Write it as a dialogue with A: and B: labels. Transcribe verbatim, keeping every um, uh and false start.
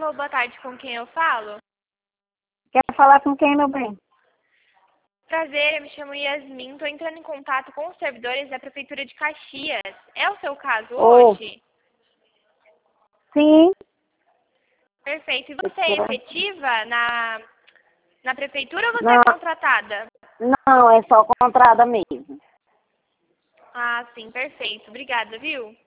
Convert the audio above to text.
A: Alô, boa tarde, com quem eu falo?
B: Quer falar com quem, meu bem?
A: Prazer, eu me chamo Yasmin, estou entrando em contato com os servidores da Prefeitura de Caxias. É o seu caso
B: Oh.
A: hoje?
B: Sim.
A: Perfeito. E você é efetiva na, na Prefeitura ou você
B: Não.
A: é contratada?
B: Não, é só contrada mesmo.
A: Ah, sim, perfeito. Obrigada, viu?